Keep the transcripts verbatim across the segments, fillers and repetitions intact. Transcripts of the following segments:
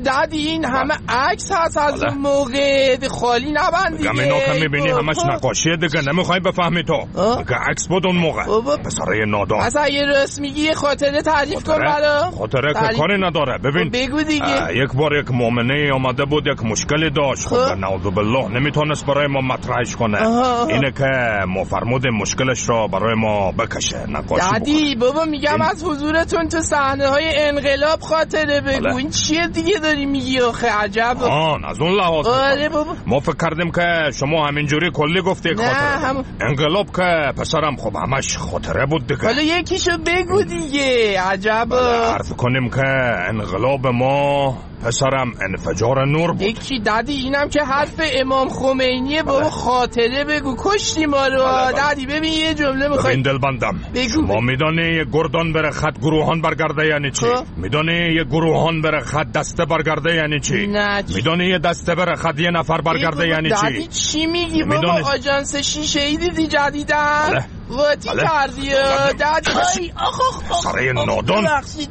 دادی این همه عکس هست از اون موقع خالی نبند دیگه. میگم اینا که میبینی همش نقاشیه دیگه، نمیخوای بفهمی تو. میگه عکس بود اون موقع. پسرای نادان. اصلا یه راست میگی یه خاطره تعریف کن برام. خاطره که کاری نداره. ببین بگو دیگه. یک بار یک مؤمنه اومده بود یک مشکلی داشت، خب نعوذ بالله نمیتونست برای ما مطرحش کنه. اینه که ما فرمودیم مشکلش را برای ما بکشه نقاشی. دادی بابا میگم از حضورتون تو صحنه های انقلاب خاطره بگو. این چیه دیگه داری میگی آخه؟ عجب. آن از اون لحاظ. آره بابا. ما فکر کردیم که شما همینجوری کلی گفتی خاطره. هم... انقلاب که پسرم خب همش خاطره بود دیگه. حالا یکیشو بگو دیگه. عجب. عرض کنیم که انقلاب ما پسرم انفجار نور بود. یکی دادی اینم که حرف امام خمینیه بابا. خاطره بگو کشتی ما رو. دادی ببین یه جمله میخوای. ببین دلبندم ما میدانی یه گردان بره خط گروهان برگرده یعنی چی؟ میدانی یه گروهان بره خط دسته برگرده یعنی چی؟ میدانی یه دسته بره خط یه نفر برگرده یعنی چی؟ دادی چی میگی بابا؟ آژانس شیشه ای دیدی جدیدن؟ واتی کردی دادی. آخ آخ سره نادان.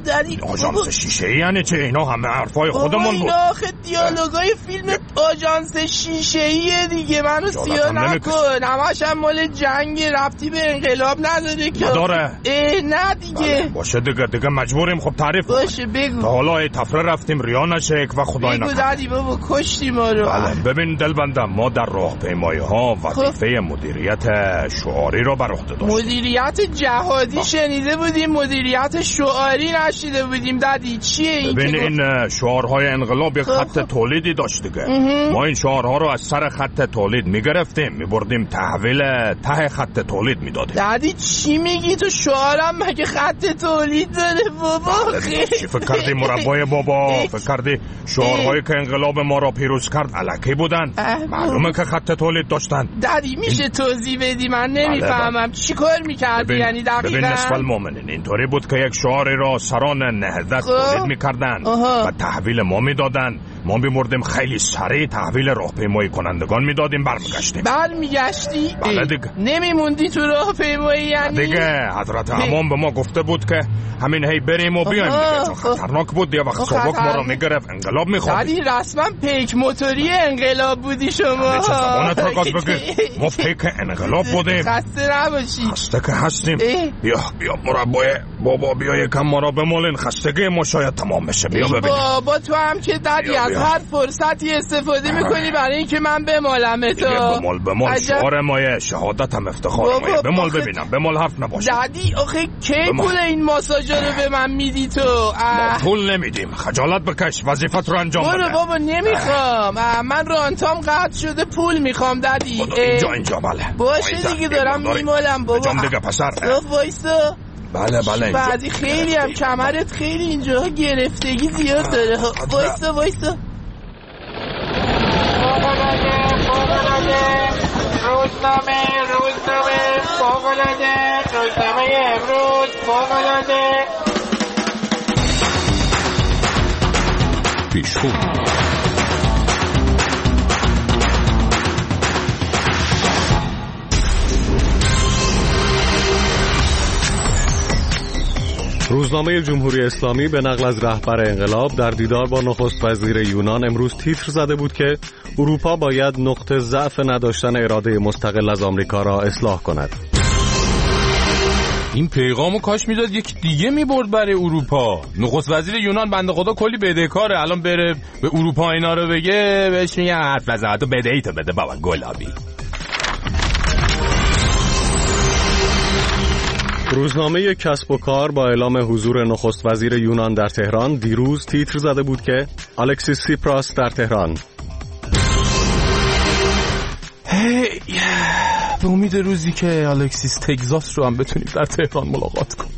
آژانس شیشه ای یعنی چی؟ اینا همه حرفای خودمون بود. اینا آخه دیالوگای فیلم آژانس شیشه ایه دیگه. منو سیاه نکن. همش هم مال جنگ ربطی به انقلاب نداره که. نداره. اه نه دیگه. باشه دیگه دیگه مجبوریم خب تعریف. باشه بگو. تا حالا تفره رفتیم ریا نشه یک و خدای نکنه. بگو دادی بابا کشتی ما رو. بله ببین دلبندم ما در راهپیمایی ها وظیفه مدیریت شعاری رو بر عهده داشتیم. مدیریت جهادی شنیده بودیم، مدیریت شعاری نشیده بودیم. دادی چیه این؟ ببین این شعارهای انقلاب یک خط تولیدی داشت دیگه. ما این شعارها رو از سر خط تولید میگرفتیم میبردیم تحویل ته خط تولید میدادیم. دادی چی میگی تو؟ شعارم مگه خط تولید داره بابا؟ چی فکر کردی مربای بابا؟ فکر کردی شعارهایی که انقلاب ما را پیروز کرد الکی بودن؟ معلومه که خط تولید داشتن. دادی میشه توضیح بدی؟ من نمیفهمم چی کار میکردی یعنی دقیقاً؟ ببین نصف المؤمنین اینطوری بود که یک شعاری را سران نهضت تولید میکردن و تحویل ما میدادن. ما میمردیم خیلی سریع تحویل راهپیمایی کنندگان میدادیم برمیگشتیم. برمیگشتی؟ بله دیگه. نمیموندی تو راهپیمایی یعنی؟ دیگه حضرت امام به ما گفته بود که همین هی بریم و بیایم دیگه چون خطرناک بود. یه وقت سبک ما رو میگرفت انقلاب میخواد. دادی رسما پیک موتوری انقلاب بودی شما. چه زبانت رو گاز بگیر. ما پیک انقلاب بودیم. خسته نباشی. خسته که هستیم. بیا بیا مربای بابا بیا یکم ما را بمالین. خستگی ما شاید تمام بشه. بیا ببین بابا تو هم که دادی از هر فرصتی استفاده میکنی برای اینکه من بمالم تو. بمال بمال شعار مایه شهادت هم افتخار مایه. بمال ببینم بمال حرف نباشه. دادی آخه کی پول این ماساژا رو به من میدی تو؟ ما پول نمیدیم. خجالت بکش وظیفت رو انجام بده. برو بابا نمیخوام. من رانتام قطع شده پول میخوام دادی. اینجا اینجا بله باشه دیگه دارم میمالم بابا. جام دیگه پسر. وایسا. بله بله بعضی خیلی هم کمرت خیلی اینجا گرفتگی زیاد داره. وایسا وایسا. روزنامه روزنامه فوق‌العاده روزنامه امروز فوق‌العاده. پیشخو روزنامه جمهوری اسلامی به نقل از رهبر انقلاب در دیدار با نخست وزیر یونان امروز تیتر زده بود که اروپا باید نقطه ضعف نداشتن اراده مستقل از آمریکا را اصلاح کند. این پیغامو کاش میداد یک دیگه میبرد برای اروپا. نخست وزیر یونان بنده خدا کلی بدهکاره، الان بره به اروپا اینا رو بگه بهش میگن حرف نزن تو بدهیتو بده بابا گلابی. روزنامه کسب و کار با اعلام حضور نخست وزیر یونان در تهران دیروز تیتر زده بود که الکسیس سیپراس در تهران. هی به امید روزی که الکسیس تگزاس رو هم بتونیم در تهران ملاقات کنیم.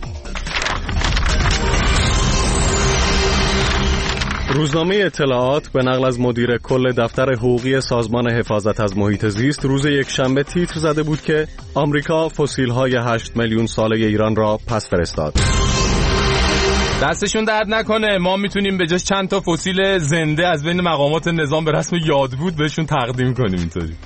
روزنامه اطلاعات به نقل از مدیر کل دفتر حقوقی سازمان حفاظت از محیط زیست روز یکشنبه تیتر زده بود که آمریکا فسیل‌های هشت میلیون ساله ایران را پس فرستاد. دستشون درد نکنه، ما میتونیم به جاش چند تا فسیل زنده از بین مقامات نظام به رسم یادبود بهشون تقدیم کنیم. اینطوری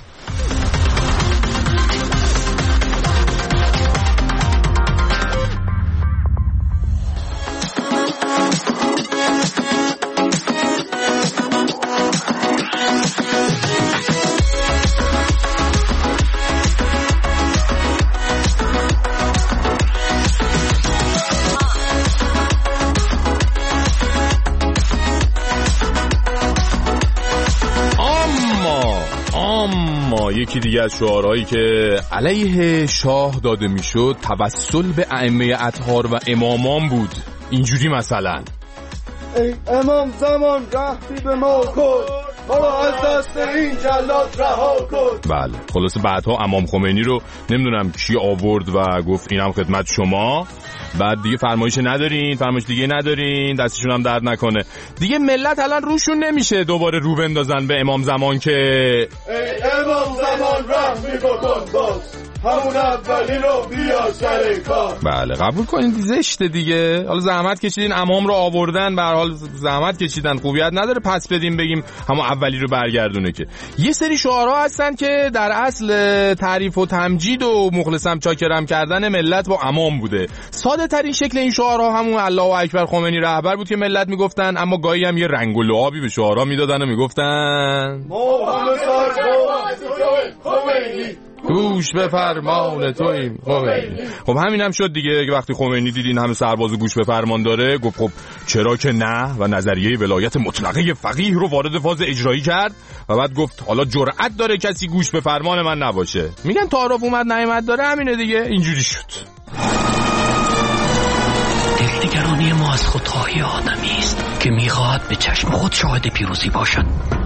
اما یکی دیگه از شعارهایی که علیه شاه داده میشد توسل به ائمه اطهار و امامان بود. اینجوری مثلا ای امام زمان رحمی به ما کن، ما را از دست این جلاد رها کن. بله خلاصه بعدها امام خمینی رو نمیدونم کی آورد و گفت اینم خدمت شما، بعد دیگه فرمایش ندارین، فرمایش دیگه ندارین، دستشون هم درد نکنه. دیگه ملت الان روشون نمیشه دوباره رو بندازن به امام زمان که ای امام زمان رحمی بکن باز، همون اولی رو بیا سر کار. بله قبول کنین زشته دیگه. حالا زحمت کشیدین امام رو آوردن، به هر حال زحمت کشیدن، خوبیت نداره پس بدیم بگیم همون اولی رو برگردونه. که یه سری شعارها هستن که در اصل تعریف و تمجید و مخلصم چاکرم کردن ملت با امام بوده. ساده ترین شکل این شعارها همون الله اکبر خمینی رهبر بود که ملت میگفتن، اما گاهی هم یه رنگ و لعابی به شعارها میدادن و میگفتن خمینی گوش به فرمان توییم خمینی. خب همین هم شد دیگه که وقتی خمینی دیدین همه سرباز گوش به فرمان داره، گفت خب چرا که نه، و نظریه ولایت مطلقه فقیه رو وارد فاز اجرایی کرد و بعد گفت حالا جرأت داره کسی گوش به فرمان من نباشه. میگن تعارف اومد نعمت داره، همینه دیگه. اینجوری شد. دلنگرانی ما از خودخواهی آدمی است که میخواهد به چشم خود شاهد پیروزی باشد.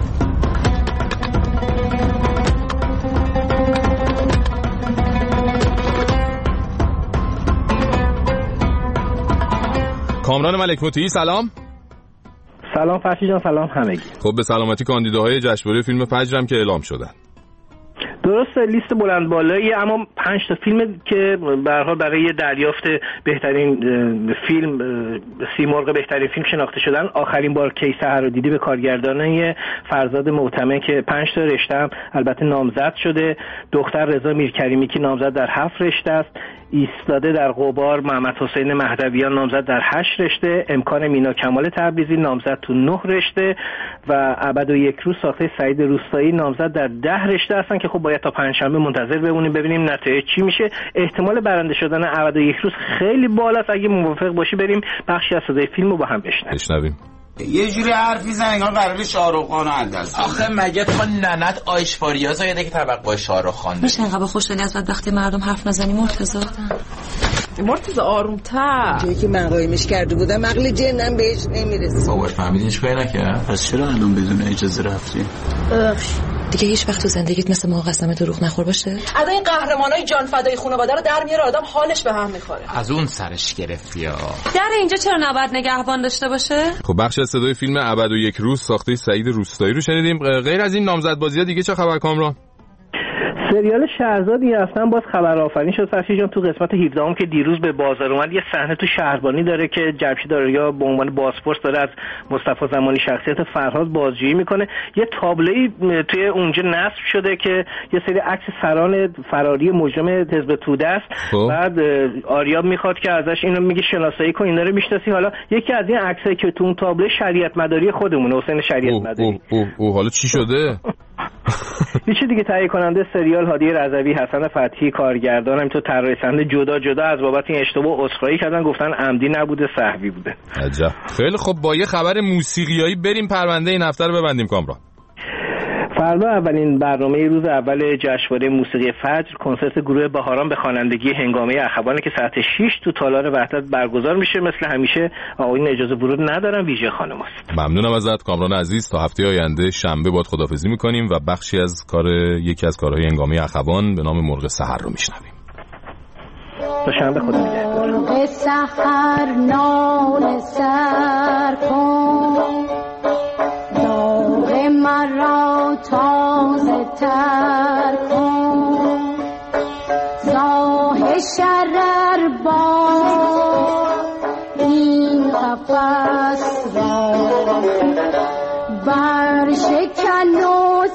کامران ملک مطیعی سلام. سلام فرشی جان، سلام همگی. خب به سلامتی کاندیداهای جشنواره فیلم فجر هم که اعلام شدن. درسته لیست بلند بالایی، اما پنج تا فیلم که به هر حال برای دریافت بهترین فیلم سیمرغ بهترین فیلم شناخته شدن. آخرین بار کی سحر رو دیدی به کارگردانی فرزاد معتمد که پنج تا رشته هم البته نامزد شده. دختر رضا میرکریمی که نامزد در هفت رشته است. ایستاده در غبار محمد حسین مهدویان نامزد در هشت رشته. امکان مینا کمال تبریزی نامزد تو نه رشته و ابد و یک روز ساخته سعید روستایی نامزد در ده رشته هستن که خب باید تا پنجشنبه منتظر بمونیم ببینیم نتایج چی میشه. احتمال برنده شدن ابد و یک روز خیلی بالاست. اگه موافق باشی بریم بخشی از صدای فیلم رو با هم بشنویم. یه جوری حرف میزنه انگار قراره شاهرخ خان رو دست. آخه مگه تو ننت آیشواریا زایده که طبق با شاهرخ خان میشه انقدر خوشحالی از وقتی مردم حرف نزنی مرتضی؟ مرتضی آروم‌تر. جایی که من قایمش کرده بودم عقل جنم بهش نمیرسه. باباش فهمیدین هیچ کاری نکرد؟ پس چرا الان بدون اجازه رفتی؟ دیگه هیچ وقت تو زندگیت مثل ما قسم دروغ نخور باشه؟ ادا این قهرمانای جان فدای خانواده رو در میاره آدم حالش به هم میخوره. از اون سرش گرفت یا در اینجا چرا نباید نگهبان داشته باشه؟ خب بخش از صدای فیلم ابد و یک روز ساخته سعید روستایی رو شنیدیم. غیر از این نامزد بازی‌ها دیگه چه خبر کامران؟ سریال شهرزاد این هفته‌ام باز خبر آفرین شد فرشی جان. تو قسمت هفدهم که دیروز به بازار اومد یه صحنه تو شهربانی داره که جمشید آریا به عنوان بازپرس داره از مصطفی زمانی شخصیت فرهاد بازجویی میکنه. یه تابلویی توی اونجا نصب شده که یه سری عکس سران فراری مجرم حزب توده است. بعد آریا میخواد که ازش اینو میگه شناسایی کن اینا رو میشناسی. حالا یکی از این عکسایی که تو اون تابلو شریعت مداری خودمونه، حسین شریعت مداری. اوه اوه اوه حالا چی شده؟ یه دیگه تهیه کننده سریال هادی رضوی، حسن فتحی کارگردان، همینطور طراح صحنه جدا جدا از بابت این اشتباه عذرخواهی کردن، گفتن عمدی نبوده سهوی بوده. عجب. خیلی خب با یه خبر موسیقیایی بریم پرونده این هفته رو ببندیم کامران. فردا اولین برنامه روز اول جشنواره موسیقی فجر کنسرت گروه بهاران به خوانندگی هنگامه اخوان که ساعت شش تو تالار وحدت برگزار میشه. مثل همیشه آقایون اجازه ورود ندارن، ویژه خانم‌هاست. ممنونم ازت کامران عزیز. تا هفته آینده شنبه باهات خداحافظی میکنیم و بخشی از کار یکی از کارهای هنگامه اخوان به نام مرغ سحر رو میشنویم. تا شنبه خدا نگهدار. مرغ سحر نال سر کن، داغ مرا تازه تر کن، زاه شرر با این قفص را بر شکن و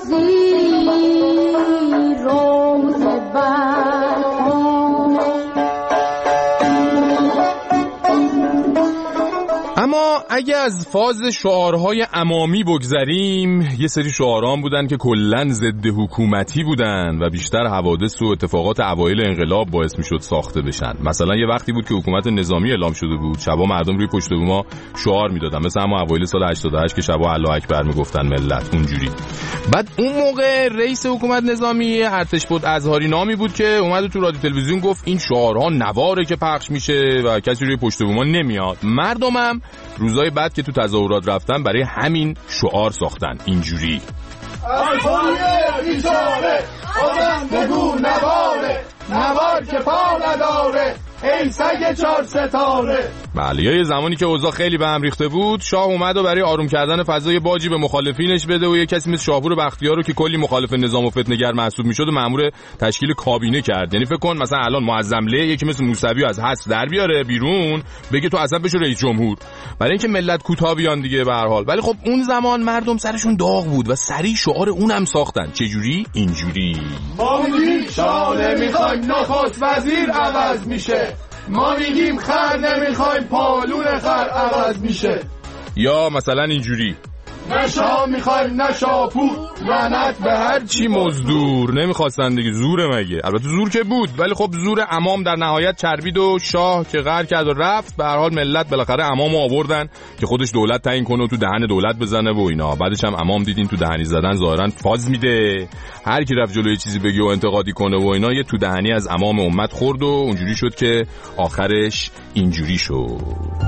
زیر روز بر اما اگه از فاز شعارهای عمامی بگذریم، یه سری شعاران بودن که کلاً ضد حکومتی بودن و بیشتر حوادث و اتفاقات اوایل انقلاب باعث میشد ساخته بشن. مثلا یه وقتی بود که حکومت نظامی اعلام شده بود، شبا مردم روی پشت بوما شعار میدادن، مثلا همون اوایل سال هشتاد و هشت که شبا الله اکبر میگفتن ملت اونجوری. بعد اون موقع رئیس حکومت نظامی ارتشبد اظهاری نامی بود که اومد تو رادیو تلویزیون گفت این شعارها نواره که پخش میشه و کسی روی پشت بوما نمیاد. مردمم روزای بعد که تو تظاهرات رفتن برای همین شعار ساختن اینجوری: الفایه بیچاره آدم بگو نواره، نوار که پا نداره ای سگ چار ستاره. بله، یه زمانی که اوضاع خیلی به هم ریخته بود، شاه اومد و برای آروم کردن فضای باجی به مخالفینش بده و یه کسی مثل شاپور بختیار رو که کلی مخالف نظام و فتنه‌گر محسوب میشد و مأمور تشکیل کابینه کرد. یعنی فکر کن مثلا الان معظم له یکی مثل موسوی از حبس در بیاره بیرون بگه تو اصلا بشو رئیس جمهور، برای اینکه ملت کوتاه بیان دیگه به هر حال. ولی خب اون زمان مردم سرشون داغ بود و سریع شعار اونم ساختن. چه جوری؟ اینجوری: ما میگیم شاه نمیخوایم نخست وزیر عوض میشه، ما میگیم خر نمیخوایم پالون خر عوض میشه. یا مثلا اینجوری: نشا میخوایم نشاپور لعنت به هر چی مزدور. نمیخواستن دیگه، زوره مگه؟ البته زور که بود، ولی خب زور امام در نهایت چربید و شاه که قهر کرد و رفت. به هر حال ملت بالاخره امامو آوردن که خودش دولت تعیین کنه و تو دهن دولت بزنه و اینا. بعدش هم امام دیدین تو دهنی زدن ظاهرا فاز میده، هر کی رفت جلوی چیزی بگه و انتقادی کنه و اینا یه تو دهنی از امام امت خورد و اونجوری شد که آخرش اینجوری شد.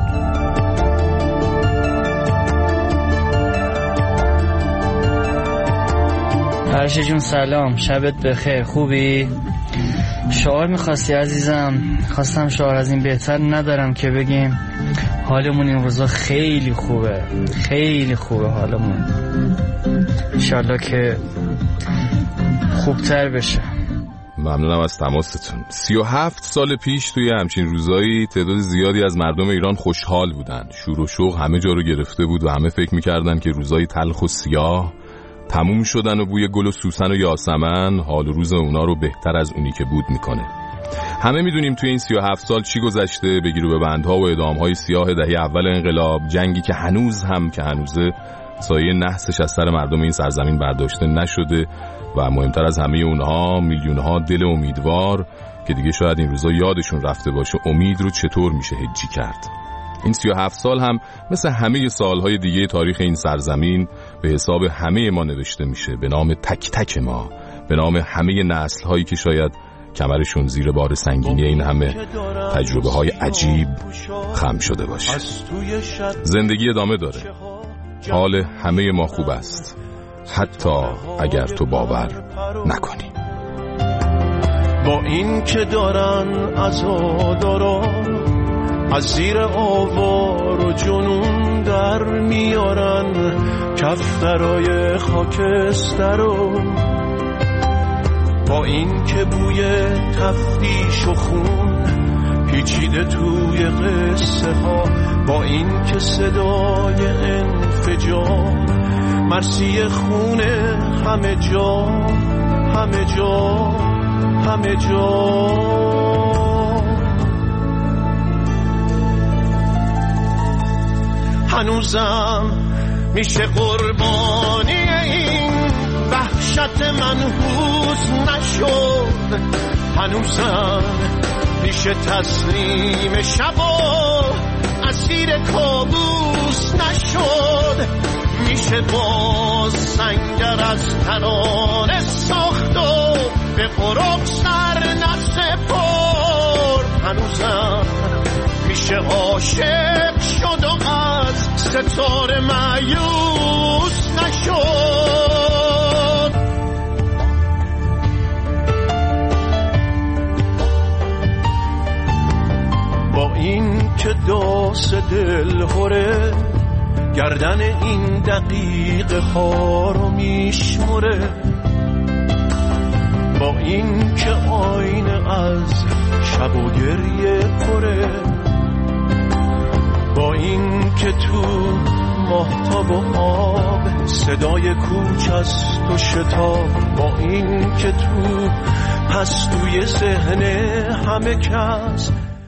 فرشی جون سلام، شبت بخیر، خوبی؟ شعار میخواستی عزیزم؟ خواستم شعار از این بهتر ندارم که بگیم حالمون این روزا خیلی خوبه، خیلی خوبه حالمون، انشالله که خوبتر بشه. ممنونم از تماستون. سی و هفت سال پیش توی همچین روزایی تعداد زیادی از مردم ایران خوشحال بودن، شور و شوق همه جا رو گرفته بود و همه فکر میکردن که روزای تلخ و سیاه تموم شدن و بوی گل و سوسن و یاسمن حال و روز اونا رو بهتر از اونی که بود میکنه. همه میدونیم توی این سی و هفت سال چی گذشته، بگیر و ببندها و اعدامهای سیاه دهه اول انقلاب، جنگی که هنوز هم که هنوزه سایه نحسش از سر مردم این سرزمین برداشته نشده و مهمتر از همه اونها میلیونها دل امیدوار که دیگه شاید این روزا یادشون رفته باشه امید رو چطور میشه هجی کرد. این سی و هفت سال هم مثل همه سالهای دیگه تاریخ این سرزمین به حساب همه ما نوشته میشه، به نام تک تک ما، به نام همه نسل‌هایی که شاید کمرشون زیر بار سنگینی این همه تجربه های عجیب خم شده باشه. زندگی ادامه داره، حال همه ما خوب است، حتی اگر تو باور نکنی. با این که دارن عزاداران از زیر آوار و جنون در میارن کفترای خاکستر رو، با این که بوی تفتیش و خون پیچیده توی قصه ها، با این که صدای انفجار مرسی خونه همه جا همه جا همه جا. هنوزم میشه قربانی این وحشت منحوس نشد، هنوزم میشه تسلیم شب و اسیر کابوس نشد، میشه باز سنگر از ترانه ساخت و به قرب سر نسپرد، هنوزم میشه عاشق شد و از ستاره مایوس نشد. با این که داس دل هره گردن این دقیقه ها رو میشمره، با این که آینه از شب و گریه پره، با این که تو ماهتاب و آب صدای کوچ است و شتاب، با این که تو پستوی ذهن همه کس